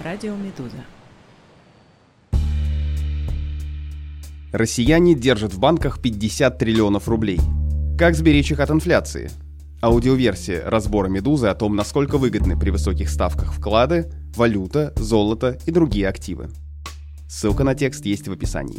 Радио Медуза. Россияне держат в банках 50 триллионов рублей. Как сберечь их от инфляции? Аудиоверсия разбора «Медузы» о том, насколько выгодны при высоких ставках вклады, валюта, золото и другие активы. Ссылка на текст есть в описании.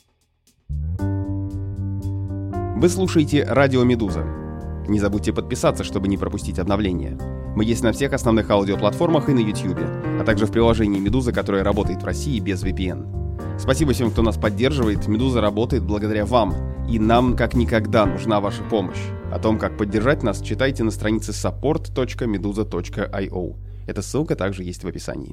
Вы слушаете «Радио Медуза». Не забудьте подписаться, чтобы не пропустить обновления. Мы есть на всех основных аудиоплатформах и на YouTube, а также в приложении «Медуза», которое работает в России без VPN. Спасибо всем, кто нас поддерживает. «Медуза» работает благодаря вам, и нам как никогда нужна ваша помощь. О том, как поддержать нас, читайте на странице support.meduza.io. Эта ссылка также есть в описании.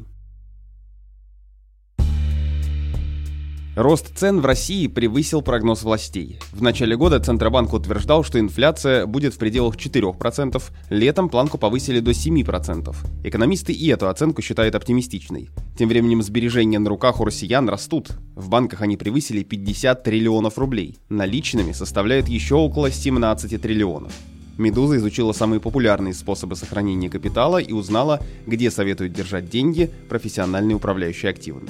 Рост цен в России превысил прогноз властей. В начале года Центробанк утверждал, что инфляция будет в пределах 4%, летом планку повысили до 7%. Экономисты и эту оценку считают оптимистичной. Тем временем сбережения на руках у россиян растут. В банках они превысили 50 триллионов рублей. Наличными составляют еще около 17 триллионов. «Медуза» изучила самые популярные способы сохранения капитала и узнала, где советуют держать деньги профессиональные управляющие активами.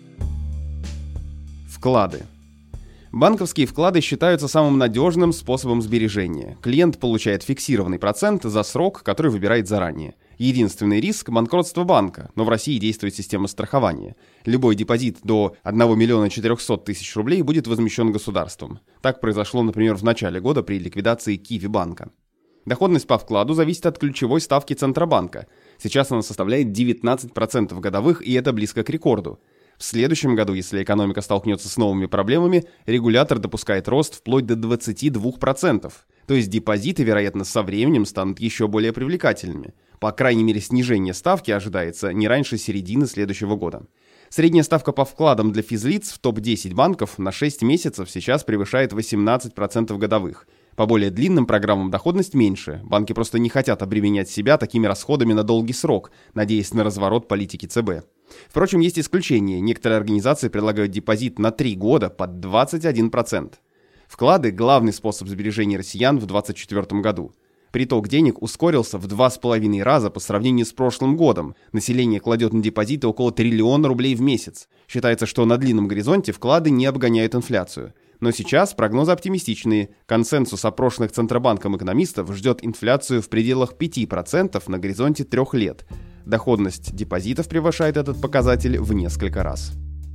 Вклады. Банковские вклады считаются самым надежным способом сбережения. Клиент получает фиксированный процент за срок, который выбирает заранее. Единственный риск – банкротство банка, но в России действует система страхования. Любой депозит до 1 400 000 рублей будет возмещен государством. Так произошло, например, в начале года при ликвидации Киви-банка. Доходность по вкладу зависит от ключевой ставки Центробанка. Сейчас она составляет 19% годовых, и это близко к рекорду. В следующем году, если экономика столкнется с новыми проблемами, регулятор допускает рост вплоть до 22%. То есть депозиты, вероятно, со временем станут еще более привлекательными. По крайней мере, снижение ставки ожидается не раньше середины следующего года. Средняя ставка по вкладам для физлиц в топ-10 банков на 6 месяцев сейчас превышает 18% годовых. По более длинным программам доходность меньше. Банки просто не хотят обременять себя такими расходами на долгий срок, надеясь на разворот политики ЦБ. Впрочем, есть исключения. Некоторые организации предлагают депозит на 3 года под 21%. Вклады – главный способ сбережения россиян в 2024 году. Приток денег ускорился в 2,5 раза по сравнению с прошлым годом. Население кладет на депозиты около триллиона рублей в месяц. Считается, что на длинном горизонте вклады не обгоняют инфляцию. Но сейчас прогнозы оптимистичные. Консенсус опрошенных Центробанком экономистов ждет инфляцию в пределах 5% на горизонте 3 лет. Доходность депозитов превышает этот показатель в несколько раз.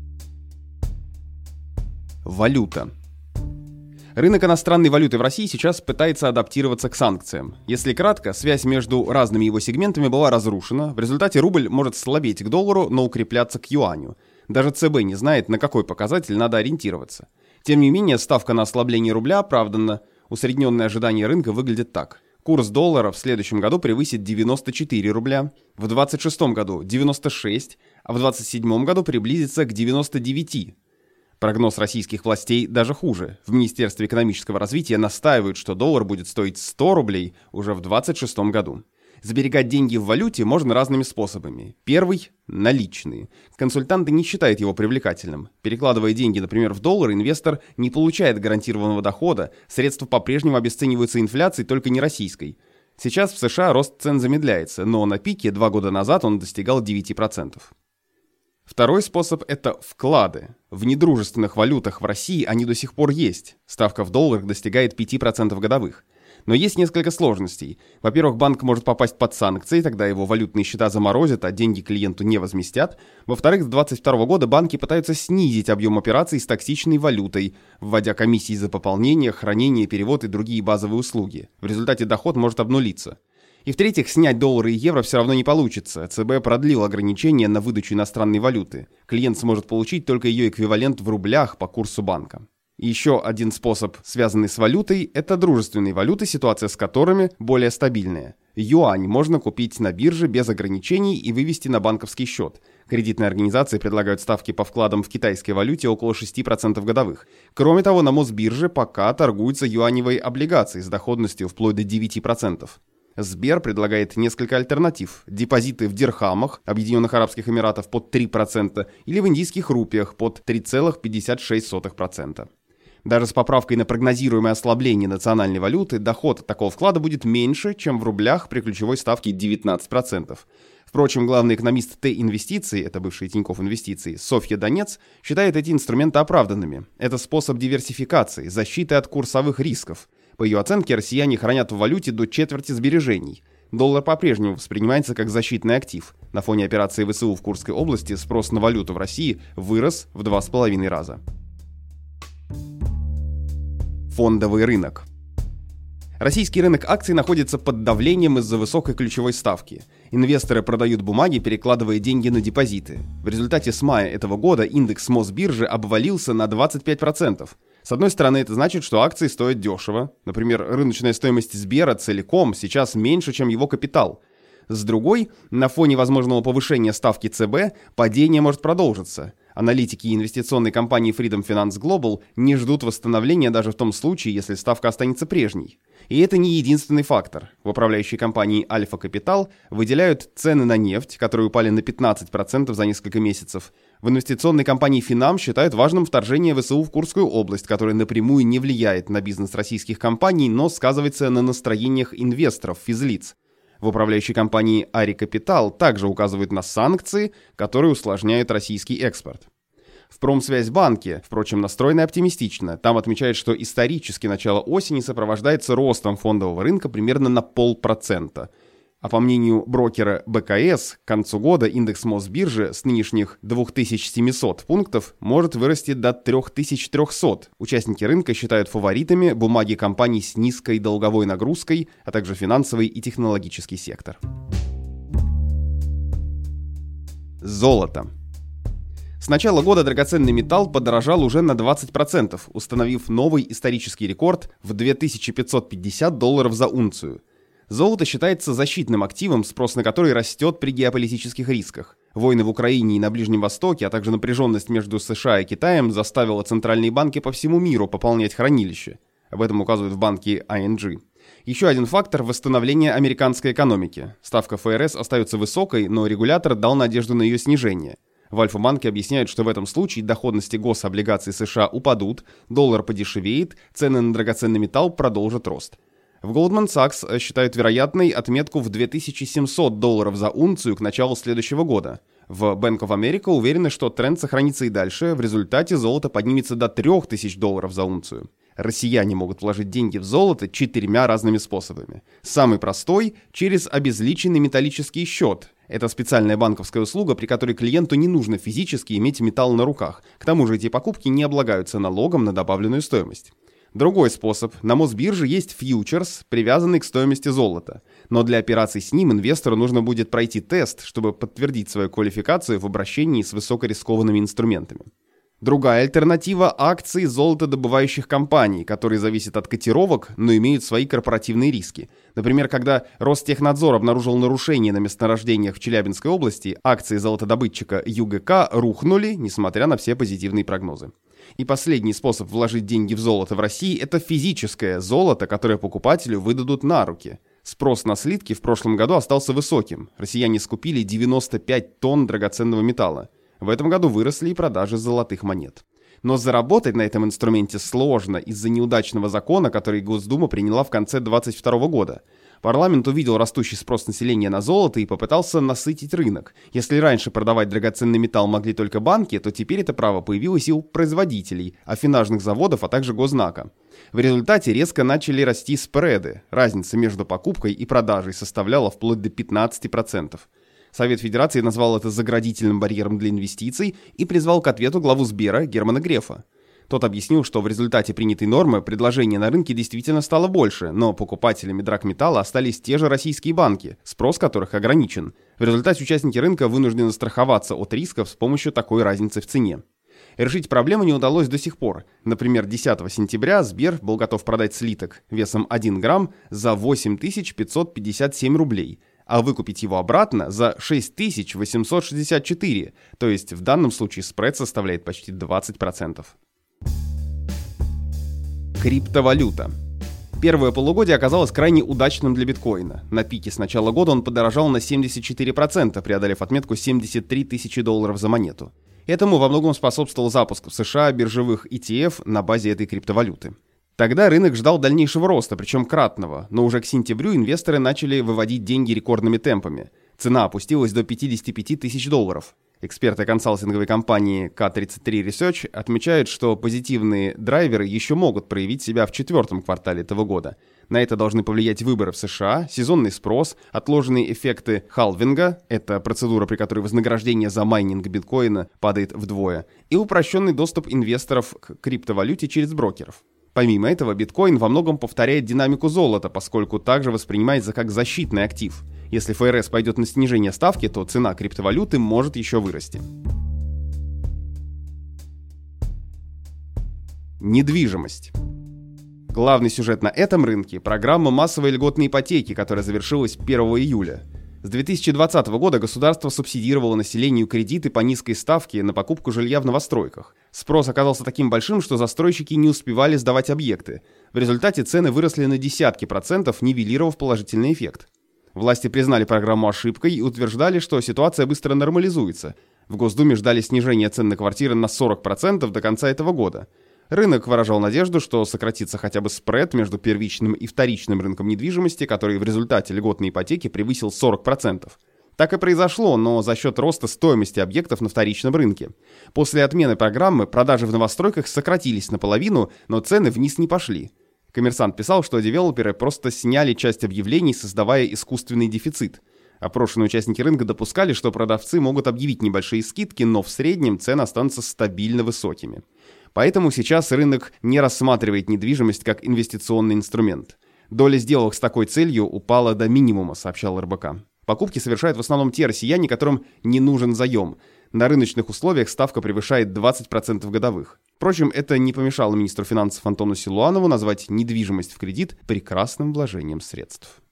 Валюта. Рынок иностранной валюты в России сейчас пытается адаптироваться к санкциям. Если кратко, связь между разными его сегментами была разрушена. В результате рубль может слабеть к доллару, но укрепляться к юаню. Даже ЦБ не знает, на какой показатель надо ориентироваться. Тем не менее, ставка на ослабление рубля оправдана. Усредненные ожидания рынка выглядят так. Курс доллара в следующем году превысит 94 рубля, в 2026 году 96, а в 2027 году приблизится к 99. Прогноз российских властей даже хуже. В Министерстве экономического развития настаивают, что доллар будет стоить 100 рублей уже в 2026 году. Сберегать деньги в валюте можно разными способами. Первый – наличные. Консультанты не считают его привлекательным. Перекладывая деньги, например, в доллар, инвестор не получает гарантированного дохода, средства по-прежнему обесцениваются инфляцией, только не российской. Сейчас в США рост цен замедляется, но на пике 2 года назад он достигал 9%. Второй способ – это вклады. В недружественных валютах в России они до сих пор есть. Ставка в долларах достигает 5% годовых. Но есть несколько сложностей. Во-первых, банк может попасть под санкции, тогда его валютные счета заморозят, а деньги клиенту не возместят. Во-вторых, с 2022 года банки пытаются снизить объем операций с токсичной валютой, вводя комиссии за пополнение, хранение, перевод и другие базовые услуги. В результате доход может обнулиться. И в-третьих, снять доллары и евро все равно не получится. ЦБ продлил ограничения на выдачу иностранной валюты. Клиент сможет получить только ее эквивалент в рублях по курсу банка. Еще один способ, связанный с валютой, это дружественные валюты, ситуация с которыми более стабильная. Юань можно купить на бирже без ограничений и вывести на банковский счет. Кредитные организации предлагают ставки по вкладам в китайской валюте около 6% годовых. Кроме того, на Мосбирже пока торгуются юаневые облигации с доходностью вплоть до 9%. Сбер предлагает несколько альтернатив. Депозиты в дирхамах Объединенных Арабских Эмиратов под 3% или в индийских рупиях под 3,56%. Даже с поправкой на прогнозируемое ослабление национальной валюты доход от такого вклада будет меньше, чем в рублях при ключевой ставке 19%. Впрочем, главный экономист Т-инвестиций, это бывшие Тинькофф инвестиции, Софья Донец, считает эти инструменты оправданными. Это способ диверсификации, защиты от курсовых рисков. По ее оценке, россияне хранят в валюте до четверти сбережений. Доллар по-прежнему воспринимается как защитный актив. На фоне операции ВСУ в Курской области спрос на валюту в России вырос в 2,5 раза. Фондовый рынок. Российский рынок акций находится под давлением из-за высокой ключевой ставки. Инвесторы продают бумаги, перекладывая деньги на депозиты. В результате с мая этого года индекс Мосбиржи обвалился на 25%. С одной стороны, это значит, что акции стоят дешево. Например, рыночная стоимость Сбера целиком сейчас меньше, чем его капитал. С другой, на фоне возможного повышения ставки ЦБ, падение может продолжиться. Аналитики инвестиционной компании Freedom Finance Global не ждут восстановления даже в том случае, если ставка останется прежней. И это не единственный фактор. В управляющей компании Альфа Капитал выделяют цены на нефть, которые упали на 15% за несколько месяцев. В инвестиционной компании Финам считают важным вторжение ВСУ в Курскую область, которое напрямую не влияет на бизнес российских компаний, но сказывается на настроениях инвесторов, физлиц. В управляющей компании Ари Капитал также указывают на санкции, которые усложняют российский экспорт. В Промсвязьбанке, впрочем, настроены оптимистично. Там отмечают, что исторически начало осени сопровождается ростом фондового рынка примерно на 0,5%. А по мнению брокера БКС, к концу года индекс Мосбиржи с нынешних 2700 пунктов может вырасти до 3300. Участники рынка считают фаворитами бумаги компаний с низкой долговой нагрузкой, а также финансовый и технологический сектор. Золото. С начала года драгоценный металл подорожал уже на 20%, установив новый исторический рекорд в $2550 за унцию. Золото считается защитным активом, спрос на который растет при геополитических рисках. Войны в Украине и на Ближнем Востоке, а также напряженность между США и Китаем заставила центральные банки по всему миру пополнять хранилища. Об этом указывают в банке ING. Еще один фактор – восстановление американской экономики. Ставка ФРС остается высокой, но регулятор дал надежду на ее снижение. В Альфа-банке объясняют, что в этом случае доходности гособлигаций США упадут, доллар подешевеет, цены на драгоценный металл продолжат рост. В Goldman Sachs считают вероятной отметку в $2700 за унцию к началу следующего года. В Bank of America уверены, что тренд сохранится и дальше, в результате золото поднимется до $3000 за унцию. Россияне могут вложить деньги в золото 4 разными способами. Самый простой – через обезличенный металлический счет. Это специальная банковская услуга, при которой клиенту не нужно физически иметь металл на руках. К тому же эти покупки не облагаются налогом на добавленную стоимость. Другой способ. На Мосбирже есть фьючерс, привязанный к стоимости золота. Но для операций с ним инвестору нужно будет пройти тест, чтобы подтвердить свою квалификацию в обращении с высокорискованными инструментами. Другая альтернатива – акции золотодобывающих компаний, которые зависят от котировок, но имеют свои корпоративные риски. Например, когда Ростехнадзор обнаружил нарушения на месторождениях в Челябинской области, акции золотодобытчика ЮГК рухнули, несмотря на все позитивные прогнозы. И последний способ вложить деньги в золото в России – это физическое золото, которое покупателю выдадут на руки. Спрос на слитки в прошлом году остался высоким. Россияне скупили 95 тонн драгоценного металла. В этом году выросли и продажи золотых монет. Но заработать на этом инструменте сложно из-за неудачного закона, который Госдума приняла в конце 2022 года. Парламент увидел растущий спрос населения на золото и попытался насытить рынок. Если раньше продавать драгоценный металл могли только банки, то теперь это право появилось и у производителей, афинажных заводов, а также Гознака. В результате резко начали расти спреды. Разница между покупкой и продажей составляла вплоть до 15%. Совет Федерации назвал это заградительным барьером для инвестиций и призвал к ответу главу Сбера Германа Грефа. Тот объяснил, что в результате принятой нормы предложение на рынке действительно стало больше, но покупателями драгметалла остались те же российские банки, спрос которых ограничен. В результате участники рынка вынуждены страховаться от рисков с помощью такой разницы в цене. Решить проблему не удалось до сих пор. Например, 10 сентября Сбер был готов продать слиток весом 1 грамм за 8557 рублей, а выкупить его обратно за 6864, то есть в данном случае спред составляет почти 20%. Криптовалюта. Первое полугодие оказалось крайне удачным для биткоина. На пике с начала года он подорожал на 74%, преодолев отметку $73 000 за монету. Этому во многом способствовал запуск в США биржевых ETF на базе этой криптовалюты. Тогда рынок ждал дальнейшего роста, причем кратного, но уже к сентябрю инвесторы начали выводить деньги рекордными темпами. Цена опустилась до $55 тысяч. Эксперты консалтинговой компании K33 Research отмечают, что позитивные драйверы еще могут проявить себя в четвертом квартале этого года. На это должны повлиять выборы в США, сезонный спрос, отложенные эффекты халвинга, это процедура, при которой вознаграждение за майнинг биткоина падает вдвое, и упрощенный доступ инвесторов к криптовалюте через брокеров. Помимо этого, биткоин во многом повторяет динамику золота, поскольку также воспринимается как защитный актив. Если ФРС пойдет на снижение ставки, то цена криптовалюты может еще вырасти. Недвижимость. Главный сюжет на этом рынке – программа массовой льготной ипотеки, которая завершилась 1 июля. С 2020 года государство субсидировало населению кредиты по низкой ставке на покупку жилья в новостройках. Спрос оказался таким большим, что застройщики не успевали сдавать объекты. В результате цены выросли на десятки процентов, нивелировав положительный эффект. Власти признали программу ошибкой и утверждали, что ситуация быстро нормализуется. В Госдуме ждали снижения цен на квартиры на 40% до конца этого года. Рынок выражал надежду, что сократится хотя бы спред между первичным и вторичным рынком недвижимости, который в результате льготной ипотеки превысил 40%. Так и произошло, но за счет роста стоимости объектов на вторичном рынке. После отмены программы продажи в новостройках сократились наполовину, но цены вниз не пошли. «Коммерсант» писал, что девелоперы просто сняли часть объявлений, создавая искусственный дефицит. Опрошенные участники рынка допускали, что продавцы могут объявить небольшие скидки, но в среднем цены останутся стабильно высокими. Поэтому сейчас рынок не рассматривает недвижимость как инвестиционный инструмент. Доля сделок с такой целью упала до минимума, сообщал РБК. Покупки совершают в основном те россияне, которым не нужен заем. На рыночных условиях ставка превышает 20% годовых. Впрочем, это не помешало министру финансов Антону Силуанову назвать недвижимость в кредит прекрасным вложением средств.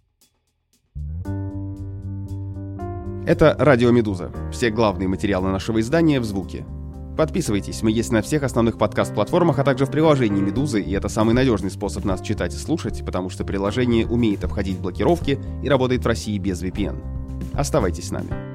Это «Радио Медуза». Все главные материалы нашего издания в звуке. Подписывайтесь, мы есть на всех основных подкаст-платформах, а также в приложении «Медузы», и это самый надежный способ нас читать и слушать, потому что приложение умеет обходить блокировки и работает в России без VPN. Оставайтесь с нами.